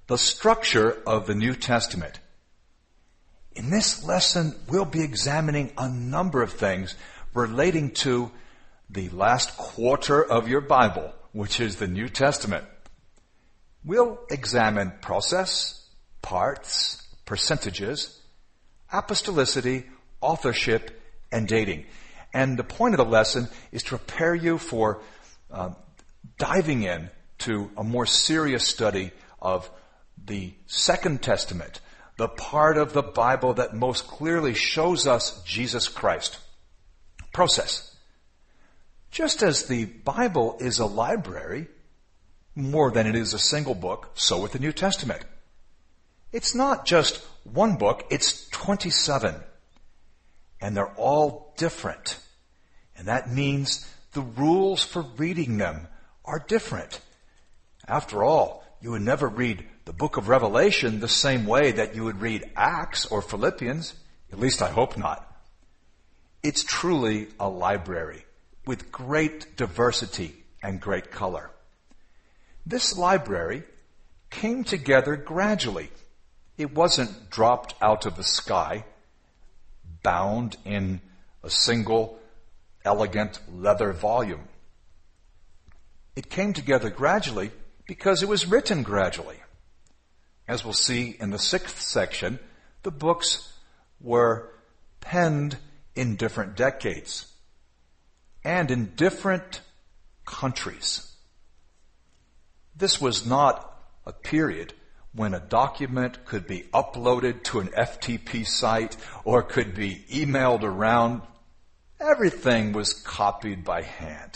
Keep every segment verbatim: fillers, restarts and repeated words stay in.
the structure of the New Testament. In this lesson, we'll be examining a number of things relating to the last quarter of your Bible, which is the New Testament. We'll examine process, parts, percentages, apostolicity, authorship, and dating. And the point of the lesson is to prepare you for um, diving in to a more serious study of the Second Testament, the part of the Bible that most clearly shows us Jesus Christ. Process. Just as the Bible is a library, more than it is a single book, so with the New Testament. It's not just one book, it's twenty-seven. And they're all different. And that means the rules for reading them are different. After all, you would never read the book of Revelation the same way that you would read Acts or Philippians. At least I hope not. It's truly a library with great diversity and great color. This library came together gradually. It wasn't dropped out of the sky, bound in a single elegant leather volume. It came together gradually because it was written gradually. As we'll see in the sixth section, the books were penned in different decades and in different countries. This was not a period when a document could be uploaded to an F T P site or could be emailed around. Everything was copied by hand.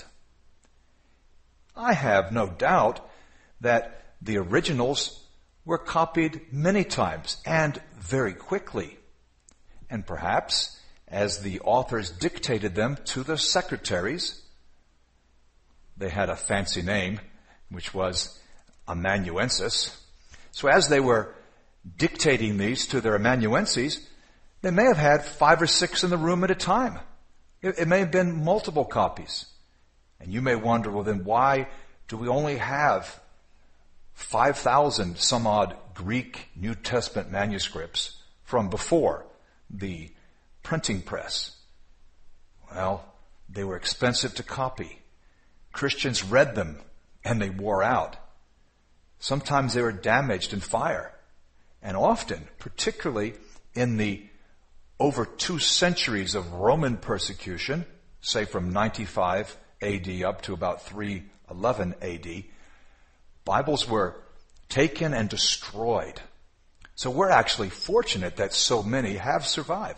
I have no doubt that the originals were copied many times and very quickly. And perhaps as the authors dictated them to the secretaries, they had a fancy name, which was amanuensis. So as they were dictating these to their amanuenses, they may have had five or six in the room at a time. It, it may have been multiple copies. And you may wonder, well then why do we only have five thousand some odd Greek New Testament manuscripts from before the printing press? Well, they were expensive to copy. Christians read them and they wore out. Sometimes they were damaged in fire. And often, particularly in the over two centuries of Roman persecution, say from ninety-five A D up to about three eleven A D, Bibles were taken and destroyed. So we're actually fortunate that so many have survived.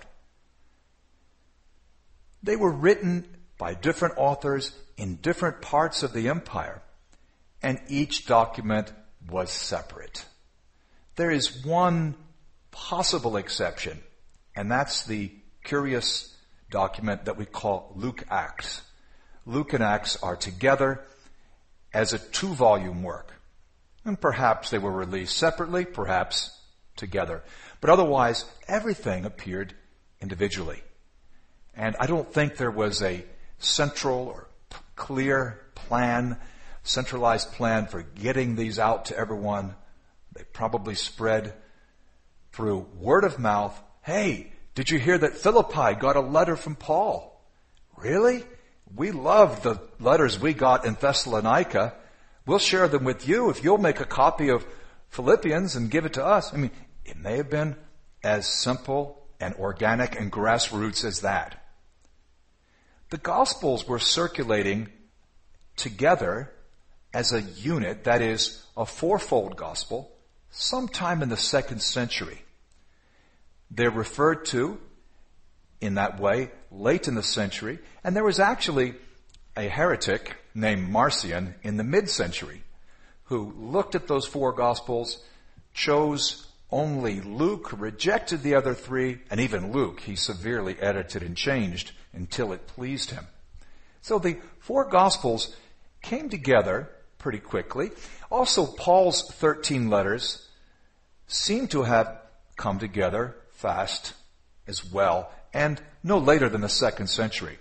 They were written by different authors in different parts of the empire, and each document was separate. There is one possible exception, and that's the curious document that we call Luke Acts. Luke and Acts are together as a two-volume work. And perhaps they were released separately, perhaps together. But otherwise, everything appeared individually. And I don't think there was a central or p- clear plan, centralized plan for getting these out to everyone. They probably spread through word of mouth. Hey, did you hear that Philippi got a letter from Paul? Really? We love the letters we got in Thessalonica. We'll share them with you if you'll make a copy of Philippians and give it to us. I mean, it may have been as simple and organic and grassroots as that. The Gospels were circulating together as a unit, that is, a fourfold gospel, sometime in the second century. They're referred to in that way late in the century, and there was actually a heretic named Marcion in the mid-century who looked at those four Gospels, chose only Luke, rejected the other three, and even Luke he severely edited and changed until it pleased him. So the four Gospels came together pretty quickly. Also, Paul's thirteen letters seem to have come together fast as well, and no later than the second century.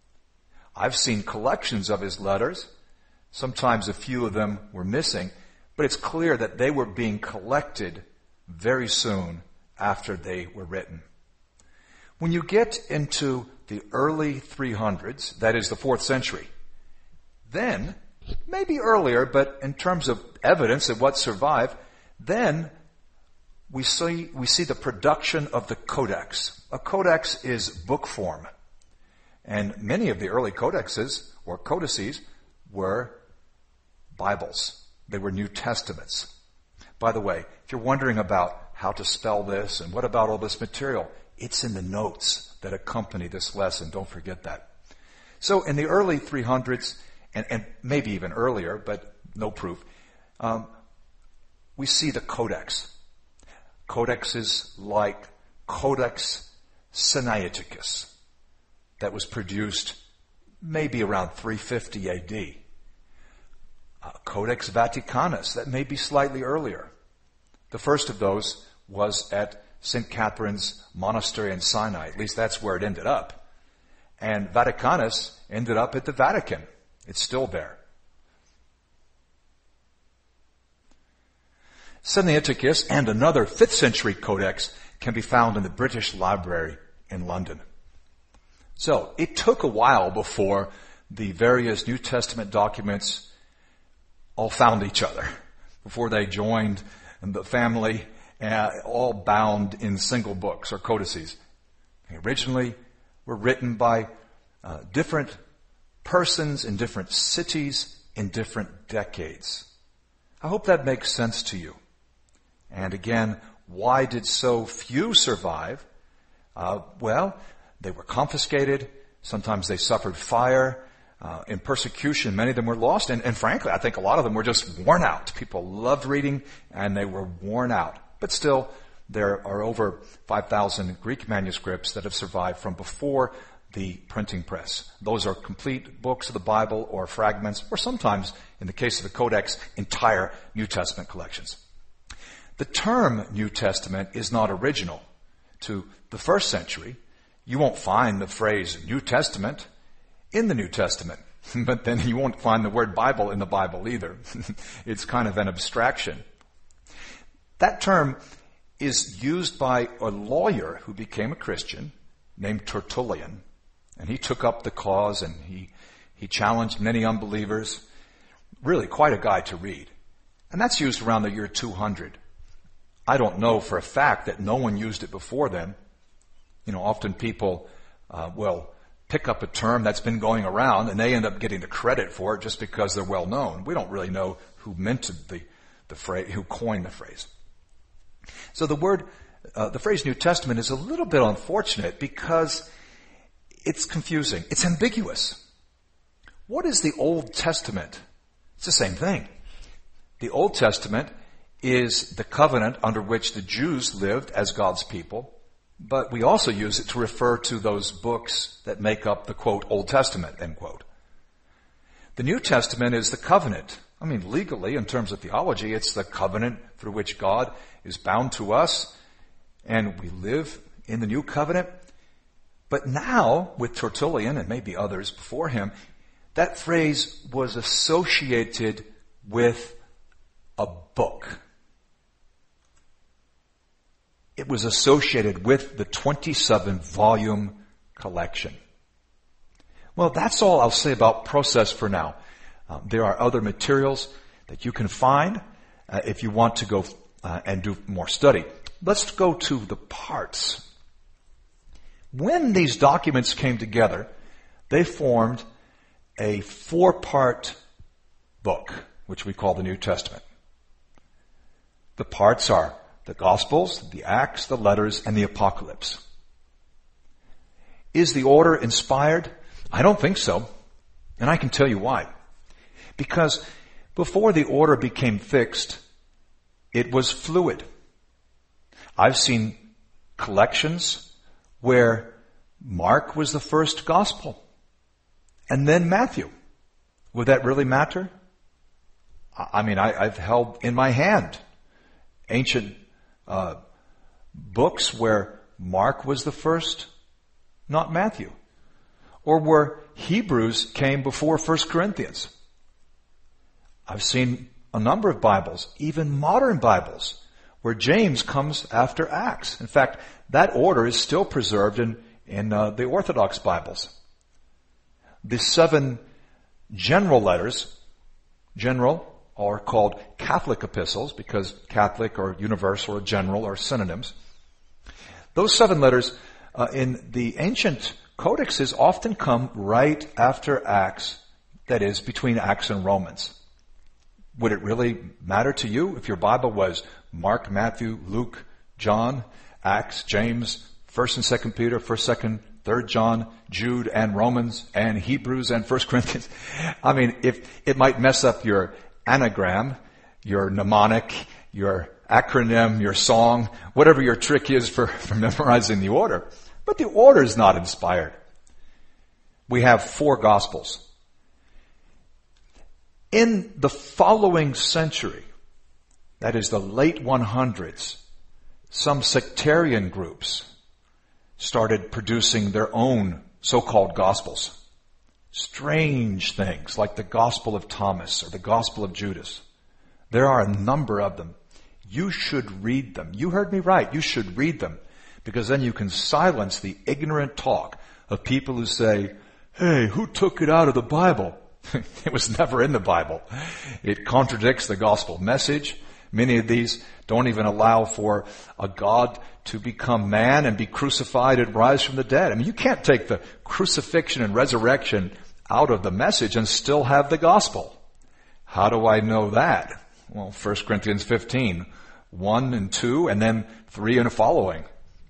I've seen collections of his letters. Sometimes a few of them were missing, But it's clear that they were being collected very soon after they were written. When you get into the early three hundreds, that is the fourth century, then, maybe earlier, but in terms of evidence of what survived, then we see, we see the production of the codex. A codex is book form. And many of the early codexes, or codices, were Bibles. They were New Testaments. By the way, if you're wondering about how to spell this and what about all this material, it's in the notes that accompany this lesson. Don't forget that. So in the early three hundreds, and, and maybe even earlier, but no proof, um, we see the codex. Codexes like Codex Sinaiticus that was produced maybe around three fifty A D. Uh, Codex Vaticanus, that may be slightly earlier. The first of those was at Saint Catherine's Monastery in Sinai. At least that's where it ended up. And Vaticanus ended up at the Vatican. It's still there. Sinaiticus and another fifth century codex can be found in the British Library in London. So it took a while before the various New Testament documents all found each other, before they joined the family, uh, all bound in single books or codices. They originally were written by uh, different persons in different cities in different decades. I hope that makes sense to you. And again, why did so few survive? Uh, well, they were confiscated. Sometimes they suffered fire. Uh, in persecution, many of them were lost. And, and frankly, I think a lot of them were just worn out. People loved reading, and they were worn out. But still, there are over five thousand Greek manuscripts that have survived from before the printing press. Those are complete books of the Bible or fragments, or sometimes, in the case of the Codex, entire New Testament collections. The term New Testament is not original to the first century. You won't find the phrase New Testament in the New Testament, but then you won't find the word Bible in the Bible either. It's kind of an abstraction. That term is used by a lawyer who became a Christian named Tertullian, and he took up the cause and he, he challenged many unbelievers. Really quite a guy to read. And that's used around the year two hundred. I don't know for a fact that no one used it before then. You know, often people uh, will pick up a term that's been going around and they end up getting the credit for it just because they're well known. We don't really know who minted the, the phrase, who coined the phrase. So the word, uh, the phrase New Testament is a little bit unfortunate because it's confusing. It's ambiguous. What is the Old Testament? It's the same thing. The Old Testament is the covenant under which the Jews lived as God's people, but we also use it to refer to those books that make up the, quote, Old Testament, end quote. The New Testament is the covenant. I mean, legally, in terms of theology, it's the covenant through which God is bound to us, and we live in the new covenant. But now, with Tertullian, and maybe others before him, that phrase was associated with a book. It was associated with the twenty-seven volume collection. Well, that's all I'll say about process for now. Um, there are other materials that you can find uh, if you want to go uh, and do more study. Let's go to the parts. When these documents came together, they formed a four-part book, which we call the New Testament. The parts are the Gospels, the Acts, the letters, and the Apocalypse. Is the order inspired? I don't think so. And I can tell you why. Because before the order became fixed, it was fluid. I've seen collections where Mark was the first gospel, and then Matthew. Would that really matter? I mean, I, I've held in my hand ancient uh, books where Mark was the first, not Matthew. Or where Hebrews came before First Corinthians. I've seen a number of Bibles, even modern Bibles, where James comes after Acts. In fact, that order is still preserved in, in uh, the Orthodox Bibles. The seven general letters, general, are called Catholic epistles because Catholic or universal or general are synonyms. Those seven letters uh, in the ancient codexes often come right after Acts, that is, between Acts and Romans. Would it really matter to you if your Bible was Mark, Matthew, Luke, John, Acts, James, First and Second Peter, First, Second, Third John, Jude, and Romans, and Hebrews, and First Corinthians? I mean, if it might mess up your anagram, your mnemonic, your acronym, your song, whatever your trick is for, for memorizing the order. But the order is not inspired. We have four Gospels. In the following century, that is the late hundreds, some sectarian groups started producing their own so-called Gospels. Strange things like the Gospel of Thomas or the Gospel of Judas. There are a number of them. You should read them. You heard me right. You should read them because then you can silence the ignorant talk of people who say, hey, who took it out of the Bible? It was never in the Bible. It contradicts the gospel message. Many of these don't even allow for a God to become man and be crucified and rise from the dead. I mean, you can't take the crucifixion and resurrection out of the message and still have the gospel. How do I know that? Well, First Corinthians fifteen, one and two, and then three and following.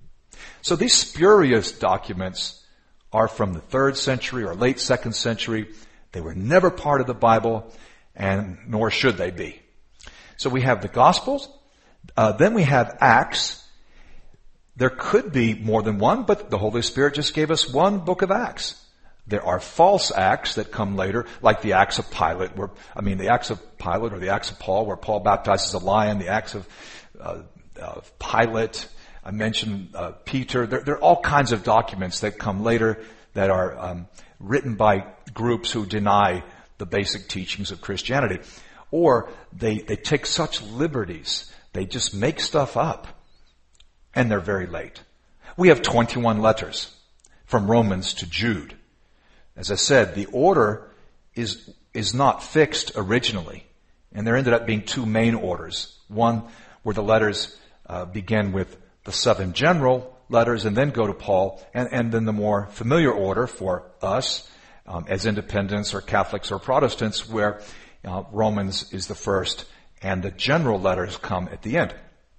So these spurious documents are from the third century or late second century. They were never part of the Bible, and nor should they be. So we have the Gospels. Uh, then we have Acts. There could be more than one, but the Holy Spirit just gave us one book of Acts. There are false Acts that come later, like the Acts of Pilate, where, I mean, the Acts of Pilate or the Acts of Paul, where Paul baptizes a lion, the Acts of, uh, of Pilate. I mentioned uh, Peter. There, there are all kinds of documents that come later that are um, written by groups who deny the basic teachings of Christianity. Or they, they take such liberties. They just make stuff up. And they're very late. We have twenty-one letters from Romans to Jude. As I said, the order is, is not fixed originally. And there ended up being two main orders. One where the letters uh, begin with the seven general letters and then go to Paul. And, and then the more familiar order for us um, as independents or Catholics or Protestants where uh, Romans is the first and the general letters come at the end.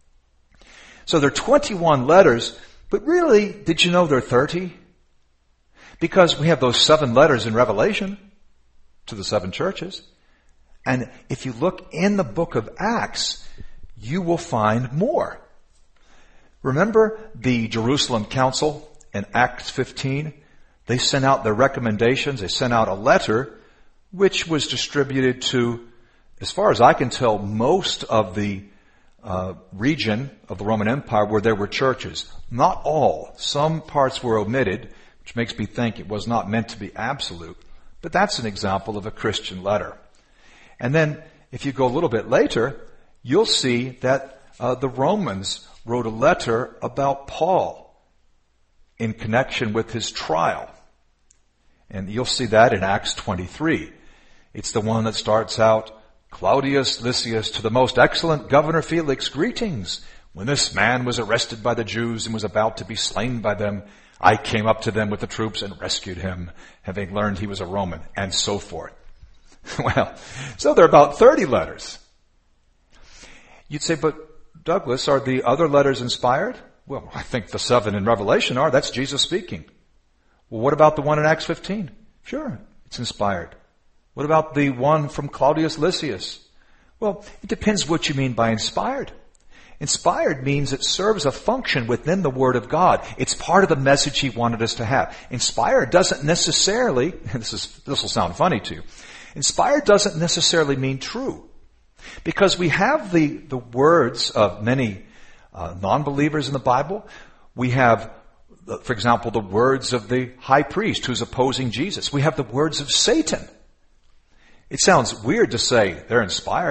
So there are twenty-one letters, but really, did you know there are thirty? Because we have those seven letters in Revelation to the seven churches. And if you look in the book of Acts, you will find more. Remember the Jerusalem Council in Acts fifteen? They sent out their recommendations. They sent out a letter which was distributed to, as far as I can tell, most of the uh, region of the Roman Empire where there were churches. Not all. Some parts were omitted, which makes me think it was not meant to be absolute. But that's an example of a Christian letter. And then, if you go a little bit later, you'll see that uh, the Romans wrote a letter about Paul in connection with his trial. And you'll see that in Acts twenty-three. It's the one that starts out, Claudius Lysias, to the most excellent Governor Felix, greetings. When this man was arrested by the Jews and was about to be slain by them, I came up to them with the troops and rescued him, having learned he was a Roman, and so forth. Well, so there are about thirty letters. You'd say, but Douglas, are the other letters inspired? Well, I think the seven in Revelation are. That's Jesus speaking. Well, what about the one in Acts fifteen? Sure, it's inspired. What about the one from Claudius Lysias? Well, it depends what you mean by inspired. Inspired means it serves a function within the Word of God. It's part of the message He wanted us to have. Inspired doesn't necessarily, this is, this will sound funny to you, inspired doesn't necessarily mean true. Because we have the, the words of many uh, non-believers in the Bible. We have, for example, the words of the high priest who's opposing Jesus. We have the words of Satan. It sounds weird to say they're inspired.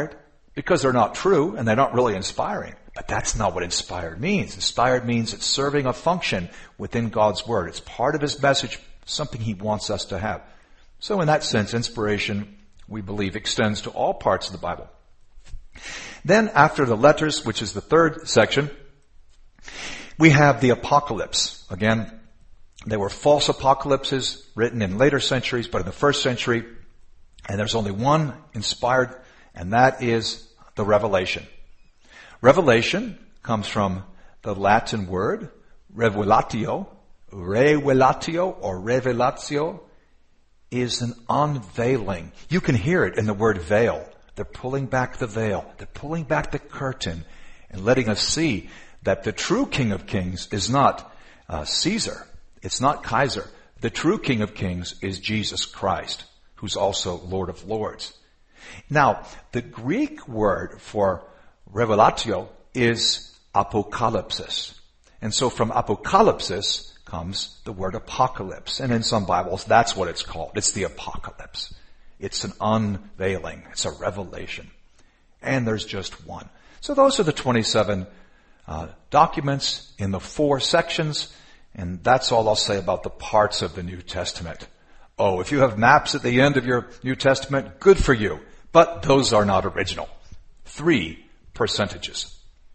because they're not true and they're not really inspiring. But that's not what inspired means. Inspired means it's serving a function within God's Word. It's part of His message, something He wants us to have. So in that sense, inspiration, we believe, extends to all parts of the Bible. Then after the letters, which is the third section, we have the apocalypse. Again, there were false apocalypses written in later centuries, but in the first century, and there's only one inspired, and that is the Revelation. Revelation comes from the Latin word revelatio. Revelatio or revelatio is an unveiling. You can hear it in the word veil. They're pulling back the veil. They're pulling back the curtain and letting us see that the true King of Kings is not uh, Caesar. It's not Kaiser. The true King of Kings is Jesus Christ, who's also Lord of Lords. Now, the Greek word for revelatio is apocalypsis. And so from apocalypsis comes the word apocalypse. And in some Bibles, that's what it's called. It's the apocalypse. It's an unveiling. It's a revelation. And there's just one. So those are the twenty-seven uh, documents in the four sections. And that's all I'll say about the parts of the New Testament. Oh, if you have maps at the end of your New Testament, good for you. But those are not original. Three percentages.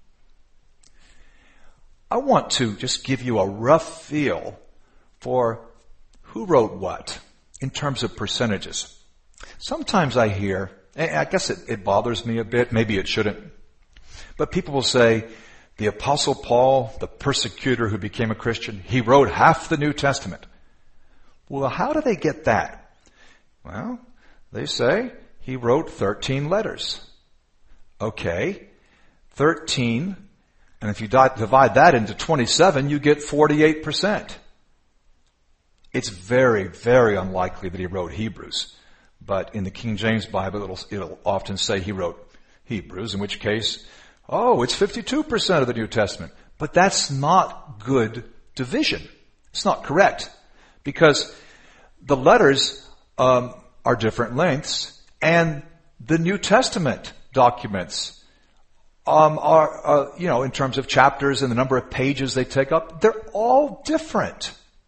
I want to just give you a rough feel for who wrote what in terms of percentages. Sometimes I hear, I guess it, it bothers me a bit, maybe it shouldn't, but people will say, the Apostle Paul, the persecutor who became a Christian, he wrote half the New Testament. Well, how do they get that? Well, they say he wrote thirteen letters. Okay, thirteen, and if you divide that into twenty-seven, you get forty-eight percent. It's very, very unlikely that he wrote Hebrews. But in the King James Bible, it'll, it'll often say he wrote Hebrews, in which case, oh, it's fifty-two percent of the New Testament. But that's not good division. It's not correct. Because the letters um, are different lengths, and the New Testament documents um, are, uh, you know, in terms of chapters and the number of pages they take up, they're all different.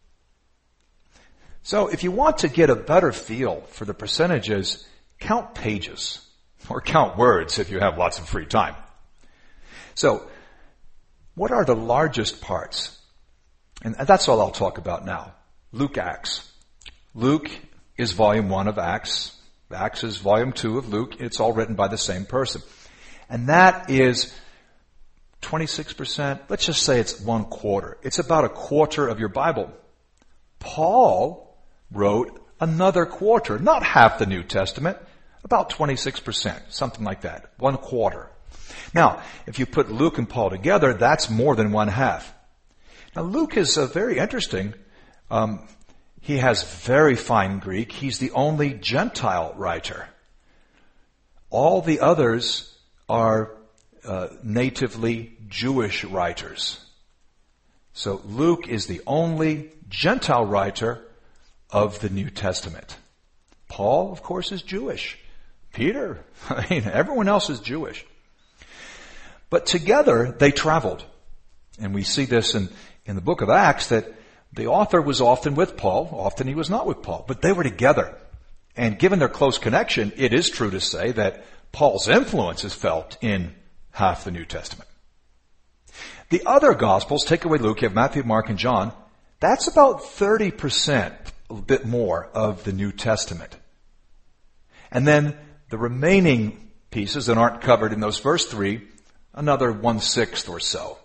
So if you want to get a better feel for the percentages, count pages, or count words if you have lots of free time. So, what are the largest parts? And that's all I'll talk about now. Luke, Acts. Luke is volume one of Acts. Acts is volume two of Luke. It's all written by the same person. And that is twenty-six percent. Let's just say it's one quarter. It's about a quarter of your Bible. Paul wrote another quarter, not half the New Testament, about twenty-six percent, something like that, one quarter. Now, if you put Luke and Paul together, that's more than one half. Now, Luke is uh, very interesting. Um, he has very fine Greek. He's the only Gentile writer. All the others are uh, natively Jewish writers. So Luke is the only Gentile writer of the New Testament. Paul, of course, is Jewish. Peter, I mean, everyone else is Jewish. But together they traveled. And we see this in, in the book of Acts that the author was often with Paul, often he was not with Paul, but they were together. And given their close connection, it is true to say that Paul's influence is felt in half the New Testament. The other Gospels, take away Luke, you have Matthew, Mark, and John, that's about thirty percent, a bit more, of the New Testament. And then the remaining pieces that aren't covered in those first three, another one-sixth or so.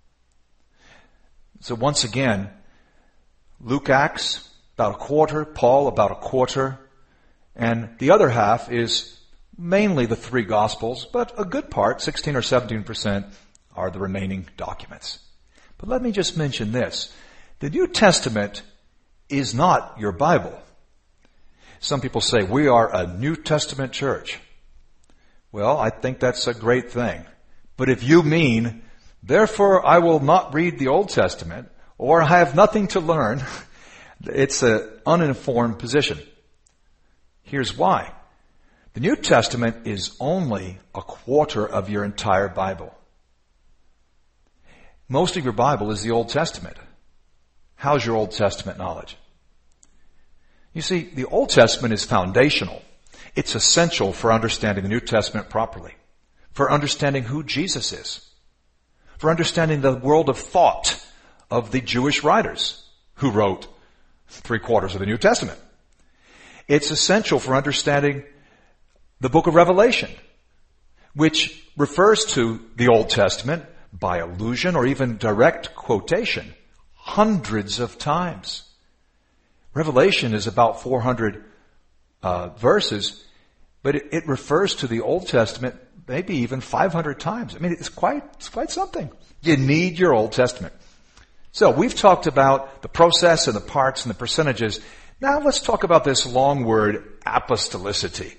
So once again, Luke, Acts, about a quarter, Paul, about a quarter, and the other half is mainly the three Gospels, but a good part, sixteen or seventeen percent, are the remaining documents. But let me just mention this. The New Testament is not your Bible. Some people say, we are a New Testament church. Well, I think that's a great thing. But if you mean, therefore I will not read the Old Testament, or I have nothing to learn, it's an uninformed position. Here's why. The New Testament is only a quarter of your entire Bible. Most of your Bible is the Old Testament. How's your Old Testament knowledge? You see, the Old Testament is foundational. It's essential for understanding the New Testament properly, for understanding who Jesus is, for understanding the world of thought of the Jewish writers who wrote three quarters of the New Testament. It's essential for understanding the book of Revelation, which refers to the Old Testament by allusion or even direct quotation hundreds of times. Revelation is about four hundred uh, verses, but it, it refers to the Old Testament maybe even five hundred times. I mean, it's quite, it's quite something. You need your Old Testament. So we've talked about the process and the parts and the percentages. Now let's talk about this long word, apostolicity.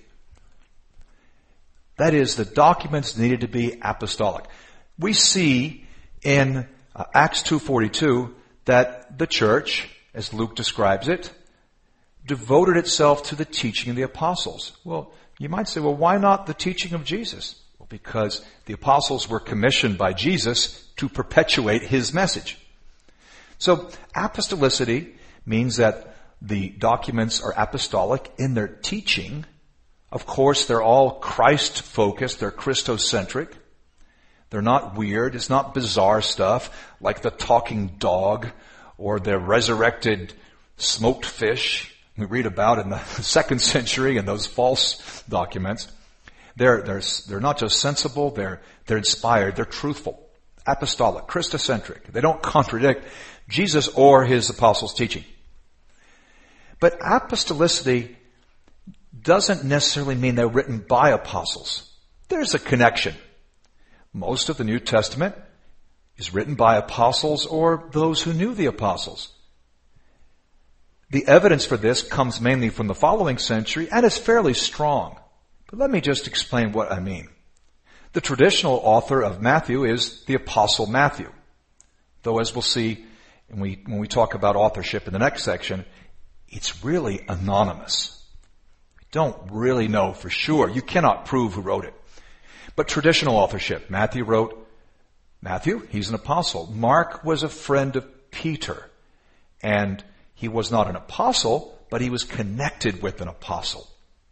That is, the documents needed to be apostolic. We see in uh, Acts two forty-two that the church, as Luke describes it, devoted itself to the teaching of the apostles. Well, you might say, well, why not the teaching of Jesus? Well, because the apostles were commissioned by Jesus to perpetuate his message. So apostolicity means that the documents are apostolic in their teaching. Of course, they're all Christ-focused. They're Christocentric. They're not weird. It's not bizarre stuff like the talking dog or the resurrected smoked fish we read about in the second century in those false documents. They're, they're, they're not just sensible, they're, they're inspired, they're truthful, apostolic, Christocentric. They don't contradict Jesus or his apostles' teaching. But apostolicity doesn't necessarily mean they're written by apostles. There's a connection. Most of the New Testament is written by apostles or those who knew the apostles. The evidence for this comes mainly from the following century and is fairly strong. But let me just explain what I mean. The traditional author of Matthew is the Apostle Matthew. Though as we'll see when we, when we talk about authorship in the next section, it's really anonymous. We don't really know for sure. You cannot prove who wrote it. But traditional authorship, Matthew wrote Matthew, he's an apostle. Mark was a friend of Peter. And he was not an apostle, but he was connected with an apostle.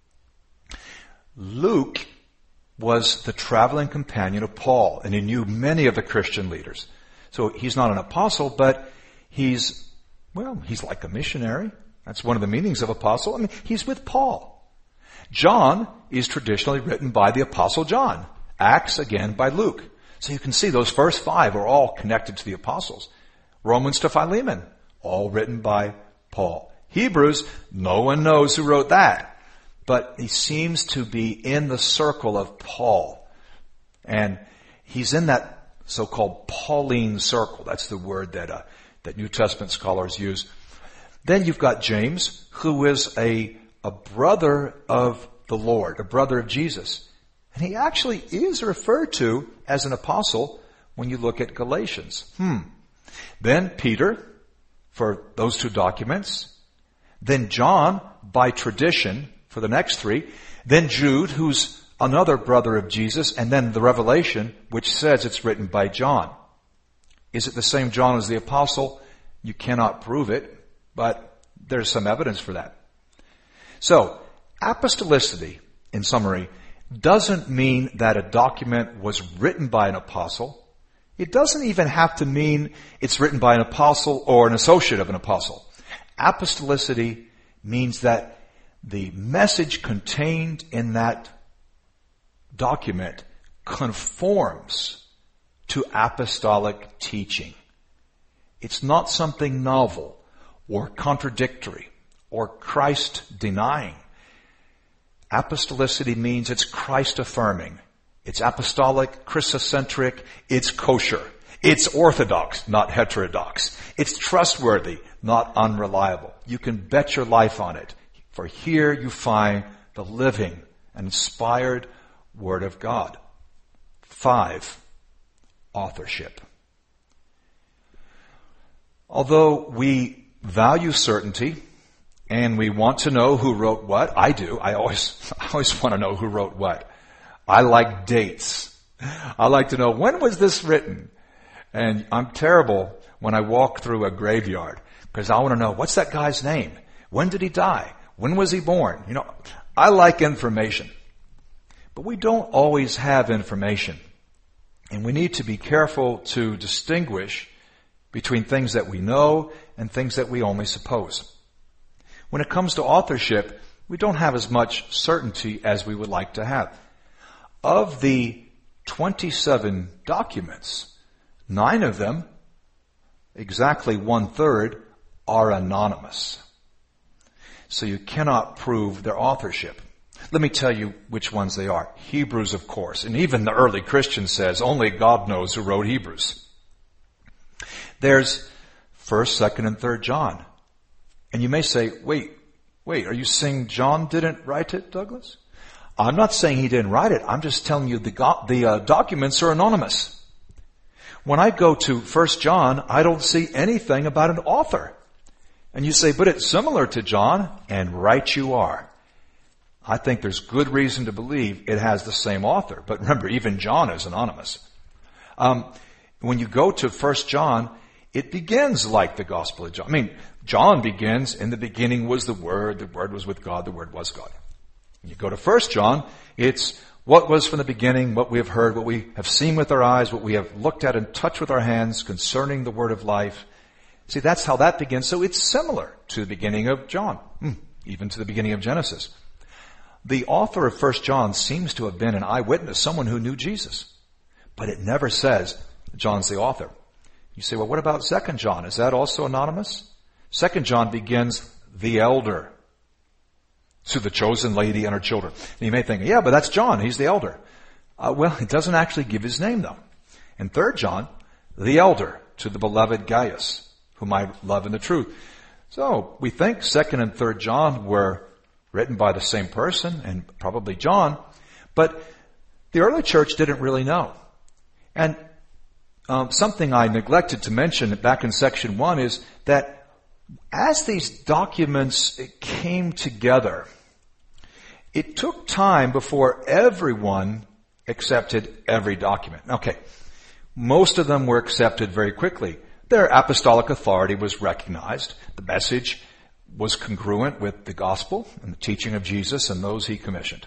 Luke was the traveling companion of Paul, and he knew many of the Christian leaders. So he's not an apostle, but he's, well, he's like a missionary. That's one of the meanings of apostle. I mean, he's with Paul. John is traditionally written by the Apostle John. Acts, again, by Luke. So you can see those first five are all connected to the apostles. Romans to Philemon, all written by Paul. Hebrews, no one knows who wrote that. But he seems to be in the circle of Paul. And he's in that so-called Pauline circle. That's the word that, uh, that New Testament scholars use. Then you've got James, who is a a brother of the Lord, a brother of Jesus. And he actually is referred to as an apostle when you look at Galatians. Hmm. Then Peter, for those two documents. Then John, by tradition, for the next three. Then Jude, who's another brother of Jesus. And then the Revelation, which says it's written by John. Is it the same John as the apostle? You cannot prove it, but there's some evidence for that. So, apostolicity, in summary, doesn't mean that a document was written by an apostle. It doesn't even have to mean it's written by an apostle or an associate of an apostle. Apostolicity means that the message contained in that document conforms to apostolic teaching. It's not something novel or contradictory or Christ-denying. Apostolicity means it's Christ-affirming. It's apostolic, Christocentric, it's kosher. It's orthodox, not heterodox. It's trustworthy, not unreliable. You can bet your life on it. For here you find the living and inspired Word of God. Five, authorship. Although we value certainty, And we want to know who wrote what. I do. I always, I always want to know who wrote what. I like dates. I like to know, when was this written? And I'm terrible when I walk through a graveyard, because I want to know, what's that guy's name? When did he die? When was he born? You know, I like information. But we don't always have information. And we need to be careful to distinguish between things that we know and things that we only suppose. When it comes to authorship, we don't have as much certainty as we would like to have. Of the twenty-seven documents, nine of them, exactly one-third, are anonymous. So you cannot prove their authorship. Let me tell you which ones they are. Hebrews, of course. And even the early Christian says only God knows who wrote Hebrews. There's first, second, and third John. And you may say, wait, wait, are you saying John didn't write it, Douglas? I'm not saying he didn't write it. I'm just telling you the, go- the uh, documents are anonymous. When I go to First John, I don't see anything about an author. And you say, but it's similar to John, and right you are. I think there's good reason to believe it has the same author. But remember, even John is anonymous. Um, when you go to First John, it begins like the Gospel of John. I mean, John begins, in the beginning was the Word, the Word was with God, the Word was God. When you go to First John, it's what was from the beginning, what we have heard, what we have seen with our eyes, what we have looked at and touched with our hands concerning the Word of life. See, that's how that begins. So it's similar to the beginning of John, even to the beginning of Genesis. The author of First John seems to have been an eyewitness, someone who knew Jesus. But it never says John's the author. You say, well, what about Second John? Is that also anonymous? Second John begins, the elder, to the chosen lady and her children. And you may think, yeah, but that's John. He's the elder. Uh, well, it doesn't actually give his name, though. In Third John, the elder, to the beloved Gaius, whom I love in the truth. So we think Second and Third John were written by the same person, and probably John, but the early church didn't really know. And um, something I neglected to mention back in section one is that as these documents came together, it took time before everyone accepted every document. Okay, most of them were accepted very quickly. Their apostolic authority was recognized. The message was congruent with the gospel and the teaching of Jesus and those he commissioned.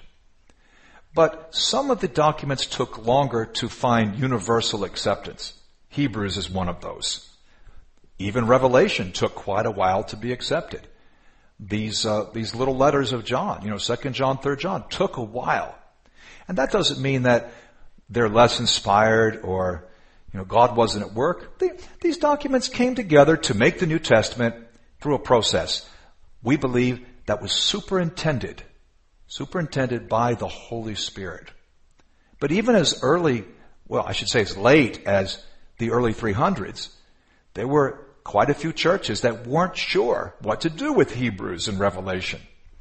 But some of the documents took longer to find universal acceptance. Hebrews is one of those. Even Revelation took quite a while to be accepted. These uh, these little letters of John, you know, Second John, Third John, took a while. And that doesn't mean that they're less inspired or, you know, God wasn't at work. They, these documents came together to make the New Testament through a process. We believe that was superintended, superintended by the Holy Spirit. But even as early, well, I should say as late as the early three hundreds, there were quite a few churches that weren't sure what to do with Hebrews and Revelation.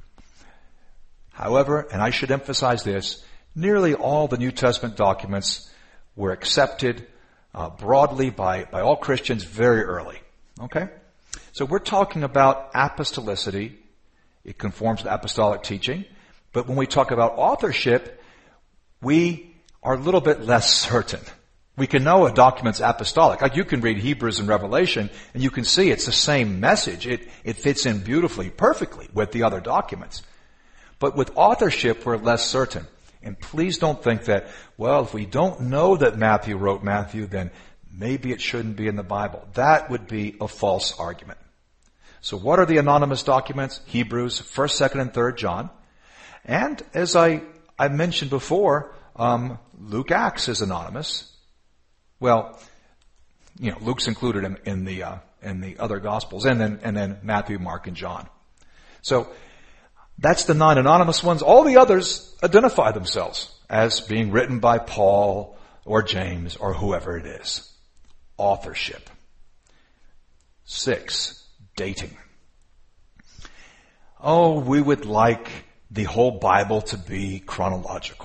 However, and I should emphasize this, nearly all the New Testament documents were accepted uh, broadly by, by all Christians very early. Okay? So we're talking about apostolicity. It conforms to apostolic teaching. But when we talk about authorship, we are a little bit less certain. We can know a document's apostolic. Like you can read Hebrews and Revelation and you can see it's the same message. It, it fits in beautifully, perfectly with the other documents. But with authorship, we're less certain. And please don't think that, well, if we don't know that Matthew wrote Matthew, then maybe it shouldn't be in the Bible. That would be a false argument. So what are the anonymous documents? Hebrews, First, Second, and Third John. And as I, I mentioned before, um, Luke Acts is anonymous. Well, you know, Luke's included in, in the uh, in the other Gospels, and then and then Matthew, Mark, and John. So that's the nine anonymous ones. All the others identify themselves as being written by Paul or James or whoever it is. Authorship. Six, dating. Oh, we would like the whole Bible to be chronological.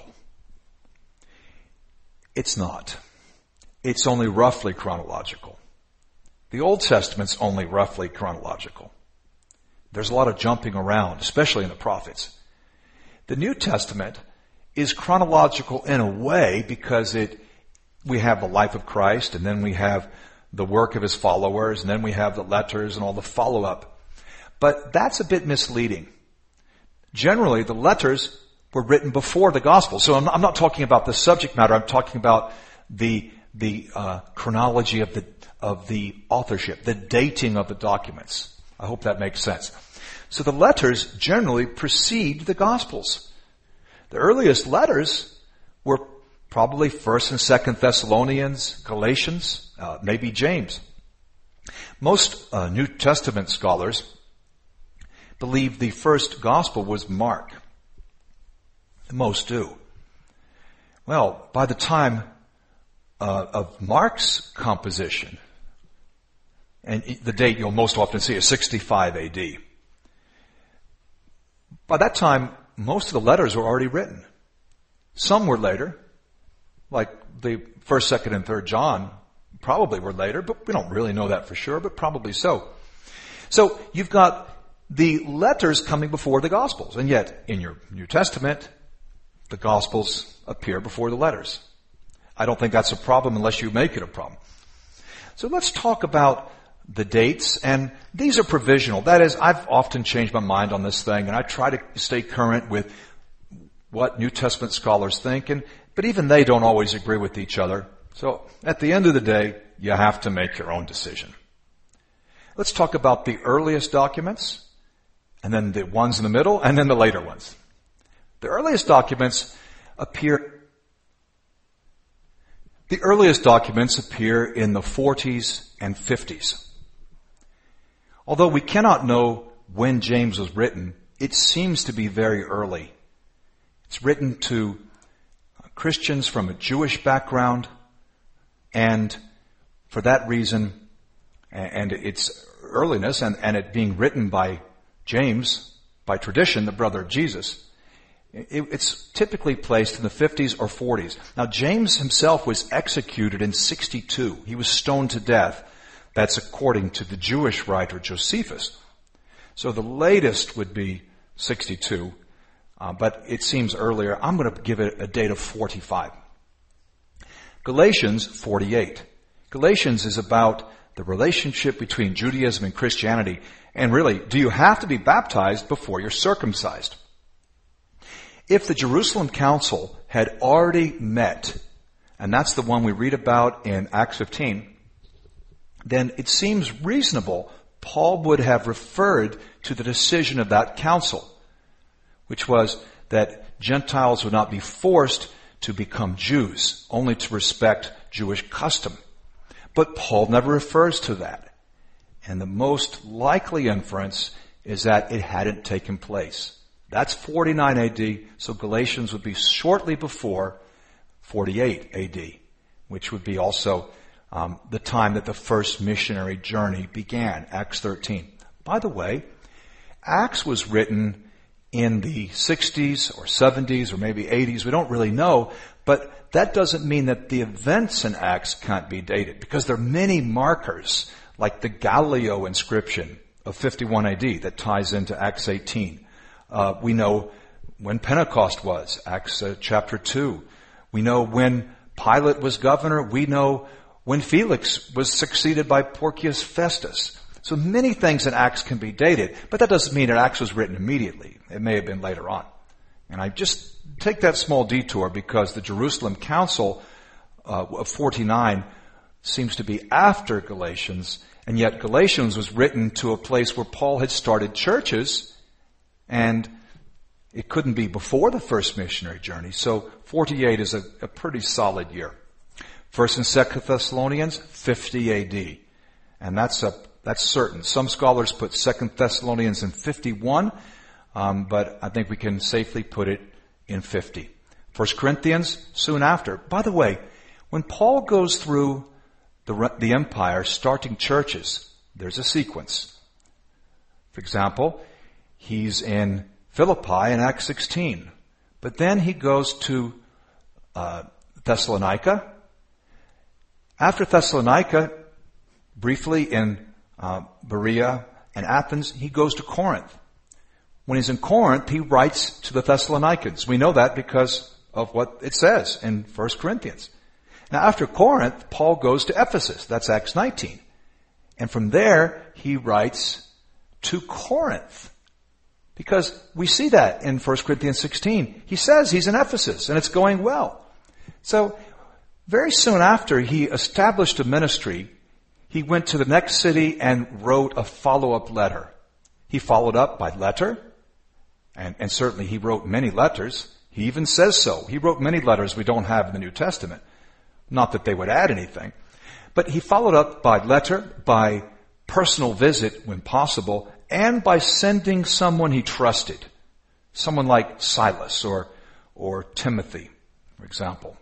It's not. It's only roughly chronological. The Old Testament's only roughly chronological. There's a lot of jumping around, especially in the prophets. The New Testament is chronological in a way because it we have the life of Christ, and then we have the work of his followers, and then we have the letters and all the follow-up. But that's a bit misleading. Generally, the letters were written before the gospel. So I'm, I'm not talking about the subject matter. I'm talking about the the uh, chronology of the of the authorship, the dating of the documents. I hope that makes sense. So the letters generally precede the gospels. The earliest letters were probably First and Second Thessalonians, Galatians, uh, maybe James. Most uh, New Testament scholars believe the first gospel was Mark. Most do. Well, by the time uh, of Mark's composition, and the date you'll most often see is sixty-five A D. By that time, most of the letters were already written. Some were later, like the first, second, and third John probably were later, but we don't really know that for sure, but probably so. So you've got the letters coming before the Gospels, and yet in your New Testament, the Gospels appear before the letters. I don't think that's a problem unless you make it a problem. So let's talk about the dates, and these are provisional. That is, I've often changed my mind on this thing, and I try to stay current with what New Testament scholars think, and but even they don't always agree with each other. So at the end of the day, you have to make your own decision. Let's talk about the earliest documents, and then the ones in the middle, and then the later ones. The earliest documents appear The earliest documents appear in the forties and fifties. Although we cannot know when James was written, it seems to be very early. It's written to Christians from a Jewish background, and for that reason, and its earliness, and, and it being written by James, by tradition, the brother of Jesus, it, it's typically placed in the fifties or forties. Now, James himself was executed in sixty-two. He was stoned to death. That's according to the Jewish writer Josephus. So the latest would be sixty-two, uh, but it seems earlier. I'm going to give it a date of forty-five. Galatians, forty-eight. Galatians is about the relationship between Judaism and Christianity. And really, do you have to be baptized before you're circumcised? If the Jerusalem Council had already met, and that's the one we read about in Acts fifteen, then it seems reasonable Paul would have referred to the decision of that council, which was that Gentiles would not be forced to become Jews, only to respect Jewish custom. But Paul never refers to that. And the most likely inference is that it hadn't taken place. That's forty-nine A D, so Galatians would be shortly before forty-eight A D, which would be also um, the time that the first missionary journey began, Acts thirteen. By the way, Acts was written in the sixties or seventies or maybe eighties. We don't really know, but that doesn't mean that the events in Acts can't be dated, because there are many markers, like the Gallio inscription of fifty-one A D that ties into Acts eighteen. Uh, we know when Pentecost was, Acts uh, chapter two. We know when Pilate was governor. We know when Felix was succeeded by Porcius Festus. So many things in Acts can be dated, but that doesn't mean that Acts was written immediately. It may have been later on. And I just take that small detour because the Jerusalem Council uh, of forty-nine seems to be after Galatians, and yet Galatians was written to a place where Paul had started churches, and it couldn't be before the first missionary journey. So forty-eight is a, a pretty solid year. First and Second Thessalonians, fifty A D. And that's a, that's certain. Some scholars put Second Thessalonians in fifty-one, um, but I think we can safely put it in fifty. First Corinthians, soon after. By the way, when Paul goes through the, the empire starting churches, there's a sequence. For example, he's in Philippi in Acts sixteen. But then he goes to uh, Thessalonica. After Thessalonica, briefly in uh, Berea and Athens, he goes to Corinth. When he's in Corinth, he writes to the Thessalonians. We know that because of what it says in First Corinthians. Now, after Corinth, Paul goes to Ephesus. That's Acts nineteen. And from there, he writes to Corinth. Because we see that in First Corinthians sixteen. He says he's in Ephesus, and it's going well. So, very soon after he established a ministry, he went to the next city and wrote a follow-up letter. He followed up by letter, and, and certainly he wrote many letters. He even says so. He wrote many letters we don't have in the New Testament. Not that they would add anything. But he followed up by letter, by personal visit when possible, and by sending someone he trusted. Someone like Silas or, or Timothy, for example.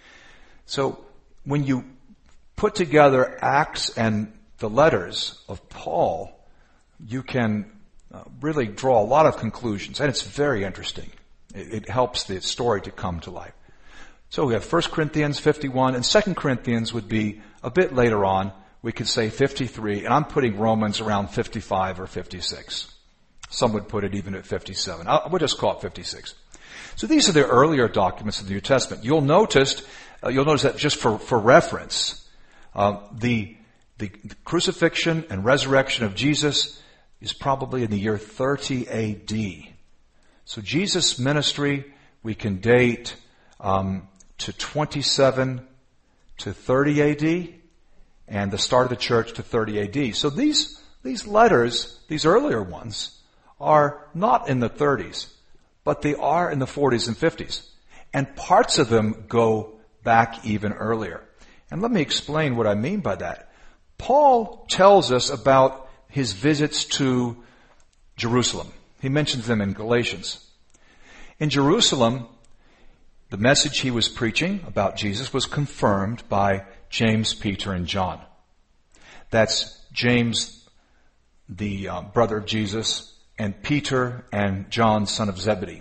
So when you put together Acts and the letters of Paul, you can uh, really draw a lot of conclusions, and it's very interesting. It, it helps the story to come to life. So we have First Corinthians fifty-one, and Second Corinthians would be a bit later on. We could say fifty-three, and I'm putting Romans around fifty-five or fifty-six. Some would put it even at fifty-seven. I would just call it fifty-six. So these are the earlier documents of the New Testament. You'll notice, uh, you'll notice that just for, for reference, uh, the, the the crucifixion and resurrection of Jesus is probably in the year thirty A D. So Jesus' ministry we can date um, to twenty-seven to thirty A D, and the start of the church to thirty A D. So these these letters, these earlier ones, are not in the thirties, but they are in the forties and fifties. And parts of them go back even earlier. And let me explain what I mean by that. Paul tells us about his visits to Jerusalem. He mentions them in Galatians. In Jerusalem, the message he was preaching about Jesus was confirmed by James, Peter, and John. That's James, the uh, brother of Jesus, and Peter and John, son of Zebedee.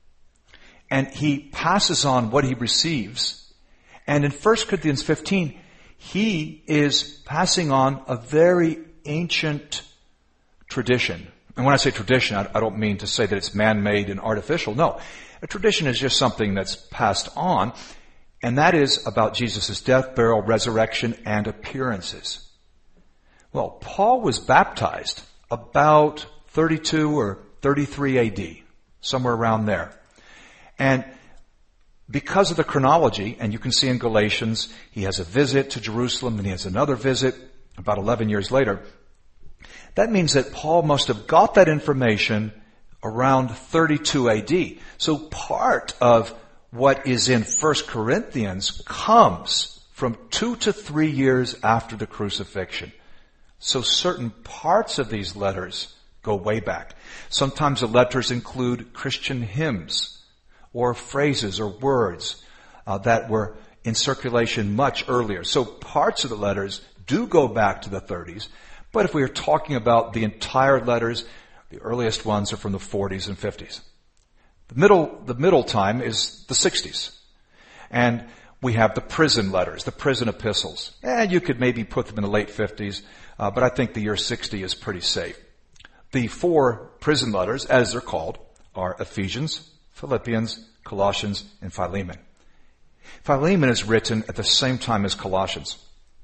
And he passes on what he receives. And in First Corinthians fifteen, he is passing on a very ancient tradition. And when I say tradition, I don't mean to say that it's man-made and artificial. No. A tradition is just something that's passed on, and that is about Jesus' death, burial, resurrection, and appearances. Well, Paul was baptized about thirty-two or thirty-three A D, somewhere around there. And because of the chronology, and you can see in Galatians, he has a visit to Jerusalem, and he has another visit about eleven years later. That means that Paul must have got that information around thirty-two A D. So part of what is in First Corinthians comes from two to three years after the crucifixion. So certain parts of these letters go way back. Sometimes the letters include Christian hymns or phrases or words uh, that were in circulation much earlier. So parts of the letters do go back to the thirties. But if we are talking about the entire letters, the earliest ones are from the forties and fifties. The middle, the middle time is the sixties. And we have the prison letters, the prison epistles. And you could maybe put them in the late fifties, uh, but I think the year sixty is pretty safe. The four prison letters, as they're called, are Ephesians, Philippians, Colossians, and Philemon. Philemon is written at the same time as Colossians.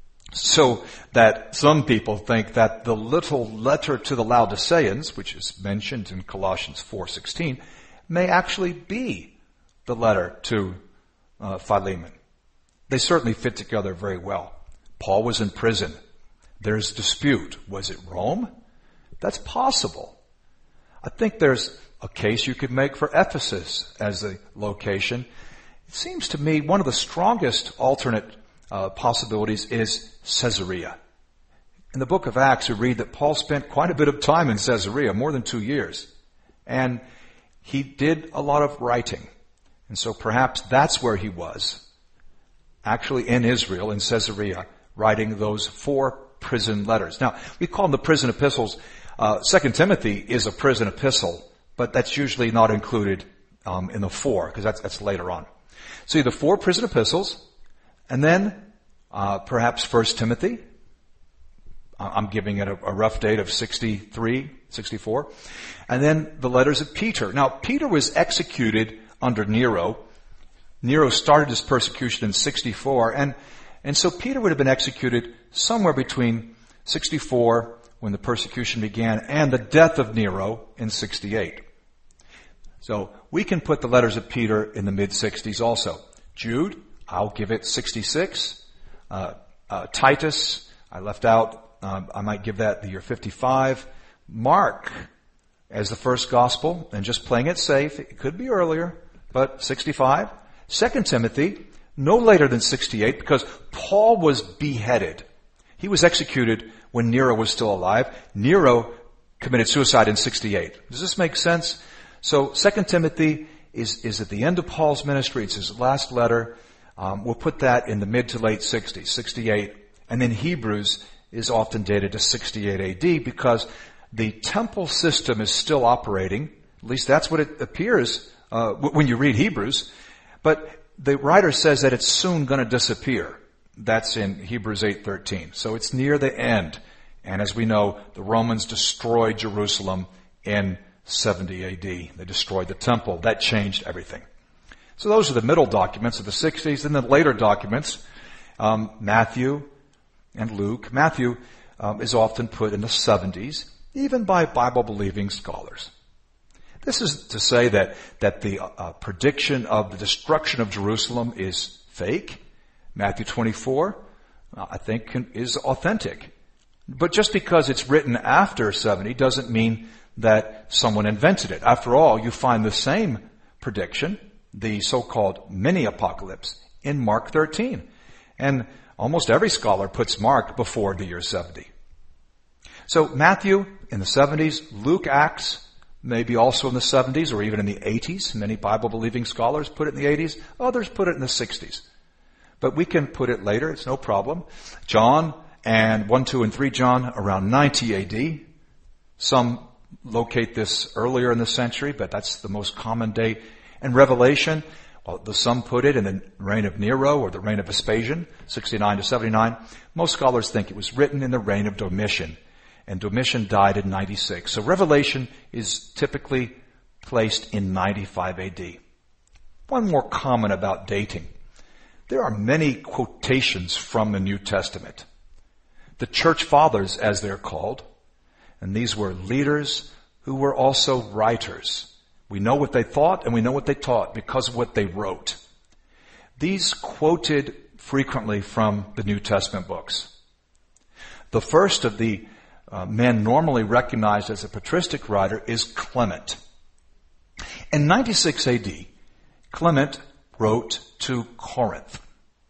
So that some people think that the little letter to the Laodiceans, which is mentioned in Colossians four sixteen, may actually be the letter to uh, Philemon. They certainly fit together very well. Paul was in prison. There's dispute. Was it Rome? That's possible. I think there's a case you could make for Ephesus as a location. It seems to me one of the strongest alternate uh, possibilities is Caesarea. In the book of Acts, we read that Paul spent quite a bit of time in Caesarea, more than two years. And he did a lot of writing. And so perhaps that's where he was, actually in Israel, in Caesarea, writing those four prison letters. Now, we call them the prison epistles. Uh, Second Timothy is a prison epistle, but that's usually not included um, in the four, because that's, that's later on. So you have the four prison epistles, and then uh, perhaps First Timothy. I'm giving it a, a rough date of sixty-three, sixty-four. And then the letters of Peter. Now, Peter was executed under Nero. Nero started his persecution in sixty-four, and, and so Peter would have been executed somewhere between sixty-four, when the persecution began, and the death of Nero in sixty-eight. So we can put the letters of Peter in the mid-sixties also. Jude, I'll give it sixty-six. Uh, uh, Titus, I left out, um, I might give that the year fifty-five. Mark, as the first gospel, and just playing it safe, it could be earlier, but sixty-five. Second Timothy, no later than sixty-eight, because Paul was beheaded. He was executed when Nero was still alive. Nero committed suicide in sixty-eight. Does this make sense? So Second Timothy is, is at the end of Paul's ministry. It's his last letter. Um, we'll put that in the mid to late sixties, sixty-eight. And then Hebrews is often dated to sixty-eight A D because the temple system is still operating. At least that's what it appears uh, when you read Hebrews. But the writer says that it's soon going to disappear. That's in Hebrews eight thirteen. So it's near the end. And as we know, the Romans destroyed Jerusalem in seventy A D. They destroyed the temple. That changed everything. So those are the middle documents of the sixties. And the later documents, um, Matthew and Luke. Matthew um, is often put in the seventies, even by Bible-believing scholars. This is to say that, that the uh, prediction of the destruction of Jerusalem is fake. Matthew twenty-four, uh, I think, can, is authentic. But just because it's written after seventy doesn't mean that someone invented it. After all, you find the same prediction, the so-called mini-apocalypse, in Mark thirteen. And almost every scholar puts Mark before the year seventy. So Matthew in the seventies, Luke, Acts, maybe also in the seventies or even in the eighties. Many Bible-believing scholars put it in the eighties. Others put it in the sixties. But we can put it later. It's no problem. John and one, two, and three John around ninety A D. Some locate this earlier in the century, but that's the most common date. And Revelation, well, the some put it in the reign of Nero or the reign of Vespasian, sixty-nine to seventy-nine. Most scholars think it was written in the reign of Domitian. And Domitian died in ninety-six. So Revelation is typically placed in ninety-five A D. One more comment about dating. There are many quotations from the New Testament. The church fathers, as they're called, and these were leaders who were also writers. We know what they thought and we know what they taught because of what they wrote. These quoted frequently from the New Testament books. The first of the uh, men normally recognized as a patristic writer is Clement. In ninety-six A D, Clement wrote to Corinth.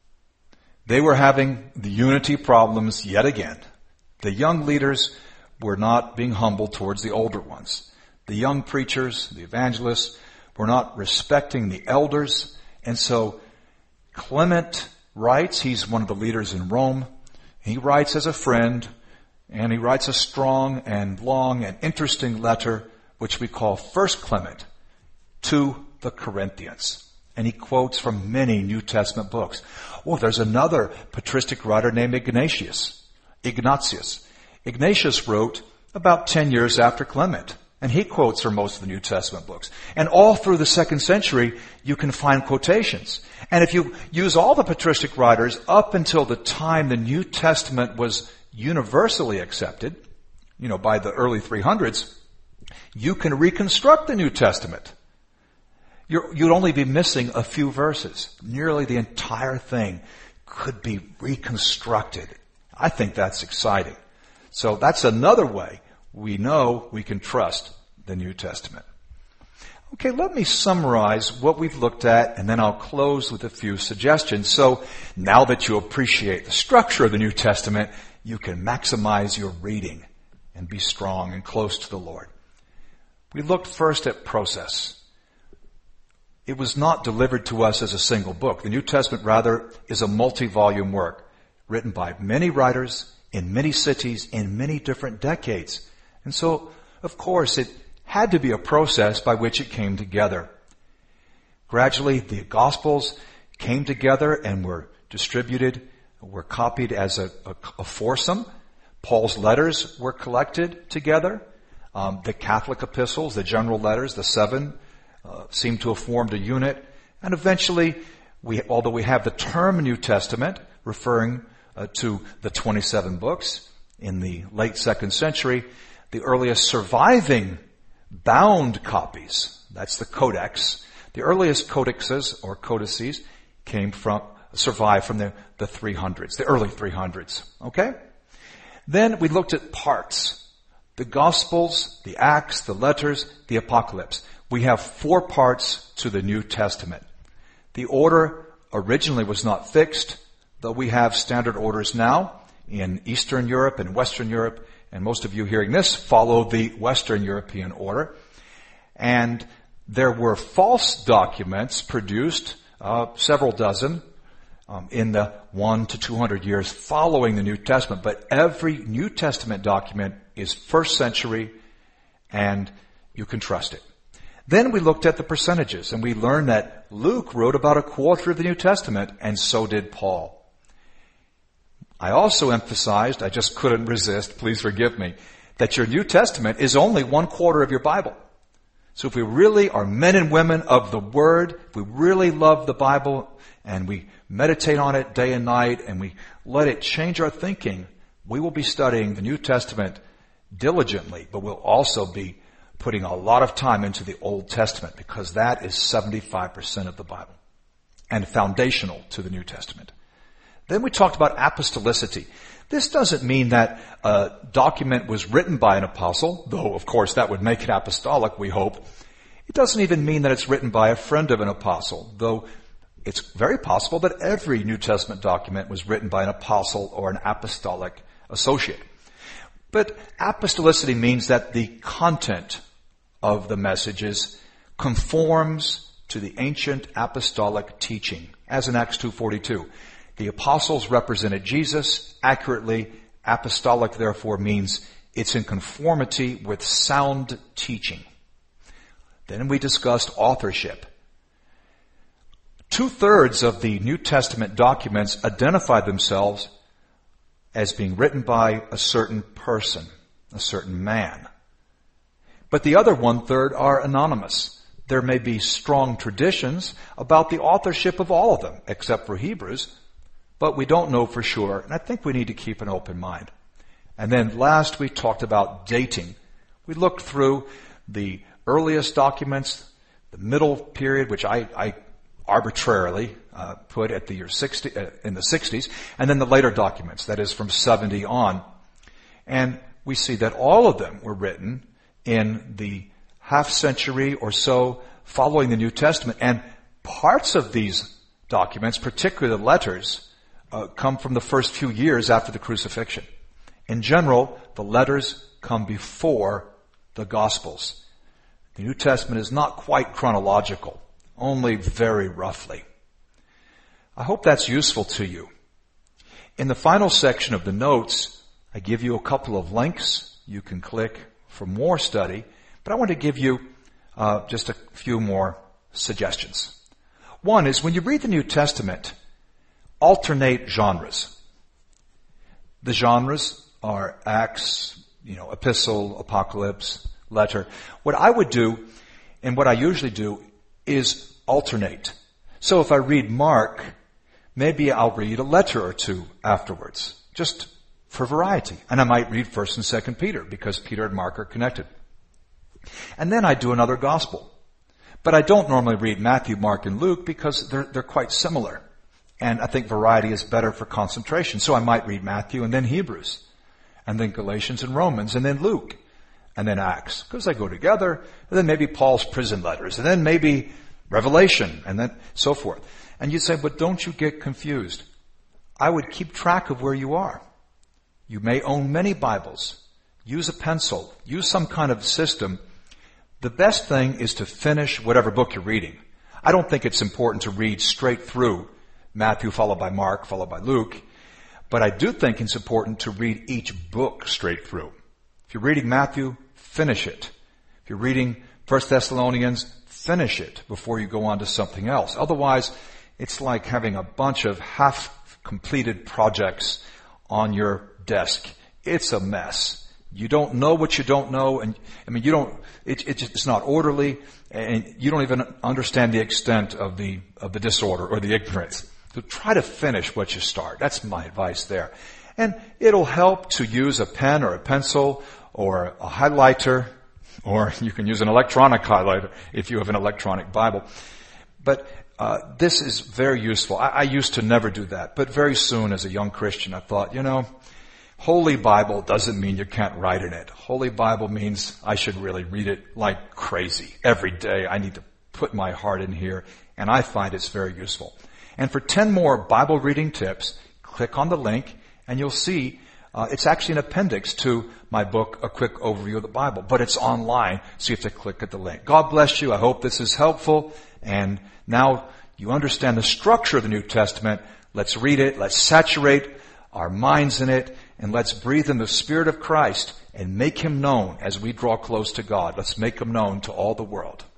They were having the unity problems yet again. The young leaders were not being humble towards the older ones. The young preachers, the evangelists, were not respecting the elders. And so Clement writes, he's one of the leaders in Rome. He writes as a friend, and he writes a strong and long and interesting letter, which we call First Clement, to the Corinthians. And he quotes from many New Testament books. Oh, there's another patristic writer named Ignatius. Ignatius. Ignatius wrote about ten years after Clement. And he quotes from most of the New Testament books. And all through the second century, you can find quotations. And if you use all the patristic writers up until the time the New Testament was universally accepted, you know, by the early three hundreds, you can reconstruct the New Testament. You're, you'd only be missing a few verses. Nearly the entire thing could be reconstructed. I think that's exciting. So that's another way we know we can trust the New Testament. Okay, let me summarize what we've looked at, and then I'll close with a few suggestions. So now that you appreciate the structure of the New Testament, you can maximize your reading and be strong and close to the Lord. We looked first at process. It was not delivered to us as a single book. The New Testament, rather, is a multi-volume work written by many writers in many cities in many different decades. And so, of course, it had to be a process by which it came together. Gradually, the Gospels came together and were distributed, were copied as a, a, a foursome. Paul's letters were collected together. Um, the Catholic epistles, the general letters, the seven, uh, seem to have formed a unit. And eventually, we, although we have the term New Testament referring uh, to the twenty-seven books in the late second century, the earliest surviving bound copies, that's the Codex, the earliest codexes or codices came from, survived from the, the three hundreds, the early three hundreds. Okay? Then we looked at parts. The Gospels, the Acts, the letters, the Apocalypse. We have four parts to the New Testament. The order originally was not fixed, though we have standard orders now in Eastern Europe and Western Europe, and most of you hearing this follow the Western European order. And there were false documents produced, uh, several dozen, um, in the one to two hundred years following the New Testament. But every New Testament document is first century, and you can trust it. Then we looked at the percentages, and we learned that Luke wrote about a quarter of the New Testament, and so did Paul. I also emphasized, I just couldn't resist, please forgive me, that your New Testament is only one quarter of your Bible. So if we really are men and women of the Word, if we really love the Bible, and we meditate on it day and night, and we let it change our thinking, we will be studying the New Testament diligently, but we'll also be putting a lot of time into the Old Testament, because that is seventy-five percent of the Bible and foundational to the New Testament. Then we talked about apostolicity. This doesn't mean that a document was written by an apostle, though of course that would make it apostolic, we hope. It doesn't even mean that it's written by a friend of an apostle, though it's very possible that every New Testament document was written by an apostle or an apostolic associate. But apostolicity means that the content of the messages conforms to the ancient apostolic teaching, as in Acts two forty-two. The apostles represented Jesus accurately. Apostolic, therefore, means it's in conformity with sound teaching. Then we discussed authorship. Two-thirds of the New Testament documents identify themselves as being written by a certain person, a certain man. But the other one-third are anonymous. There may be strong traditions about the authorship of all of them, except for Hebrews, but we don't know for sure, and I think we need to keep an open mind. And then last we talked about dating. We looked through the earliest documents, the middle period, which I, I arbitrarily uh, put at the year sixty, uh, in the sixties, and then the later documents, that is from seventy on. And we see that all of them were written in the half century or so following the New Testament, and parts of these documents, particularly the letters, Uh, come from the first few years after the crucifixion. In general, the letters come before the Gospels. The New Testament is not quite chronological, only very roughly. I hope that's useful to you. In the final section of the notes, I give you a couple of links you can click for more study, but I want to give you uh, just a few more suggestions. One is when you read the New Testament, alternate genres. The genres are Acts, you know, epistle, apocalypse, letter. What I would do, and what I usually do, is alternate. So if I read Mark, maybe I'll read a letter or two afterwards, just for variety. And I might read First and Second Peter, because Peter and Mark are connected. And then I do another gospel. But I don't normally read Matthew, Mark, and Luke, because they're, they're quite similar. And I think variety is better for concentration. So I might read Matthew and then Hebrews, and then Galatians and Romans, and then Luke, and then Acts, because they go together, and then maybe Paul's prison letters, and then maybe Revelation, and then so forth. And you say, but don't you get confused? I would keep track of where you are. You may own many Bibles. Use a pencil. Use some kind of system. The best thing is to finish whatever book you're reading. I don't think it's important to read straight through Matthew followed by Mark, followed by Luke. But I do think it's important to read each book straight through. If you're reading Matthew, finish it. If you're reading First Thessalonians, finish it before you go on to something else. Otherwise, it's like having a bunch of half-completed projects on your desk it's a mess. You don't know what you don't know, and I mean, you don't. It, it just, it's not orderly, and you don't even understand the extent of the of the disorder or the ignorance. So try to finish what you start. That's my advice there, and it'll help to use a pen or a pencil or a highlighter, or you can use an electronic highlighter if you have an electronic Bible. But uh, this is very useful. I, I used to never do that, but very soon, as a young Christian, I thought, you know. Holy Bible doesn't mean you can't write in it. Holy Bible means I should really read it like crazy. Every day I need to put my heart in here, and I find it's very useful. And for ten more Bible reading tips, click on the link, and you'll see uh, it's actually an appendix to my book, A Quick Overview of the Bible. But it's online, so you have to click at the link. God bless you. I hope this is helpful. And now you understand the structure of the New Testament. Let's read it. Let's saturate our minds in it. And let's breathe in the Spirit of Christ and make Him known as we draw close to God. Let's make Him known to all the world.